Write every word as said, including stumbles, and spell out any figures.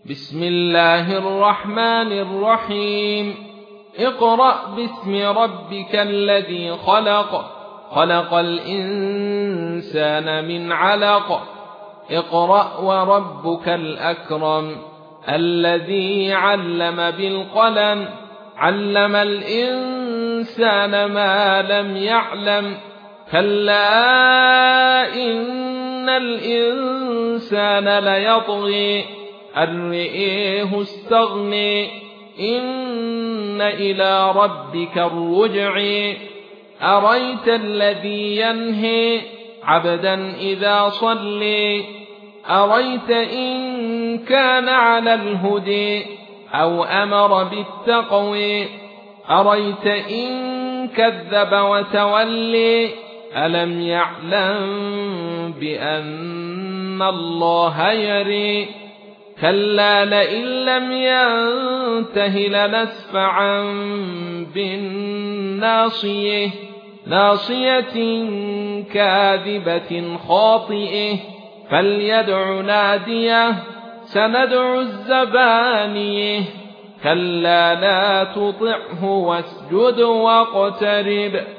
بسم الله الرحمن الرحيم اقرأ باسم ربك الذي خلق خلق الإنسان من علق اقرأ وربك الأكرم الذي علم بالقلم علم الإنسان ما لم يعلم كلا إن الإنسان ليطغي أن رآه استغنى إن إلى ربك الرجع أريت الذي ينهي عبدا إذا صلى أريت إن كان على الهدى أو أمر بالتقوى أريت إن كذب وتولى ألم يعلم بأن الله يرى كلا لئن لم ينته لنسفعا بالناصية ناصية كاذبة خاطئة فليدع ناديه سندع الزبانية كلا لا تطعه واسجد واقترب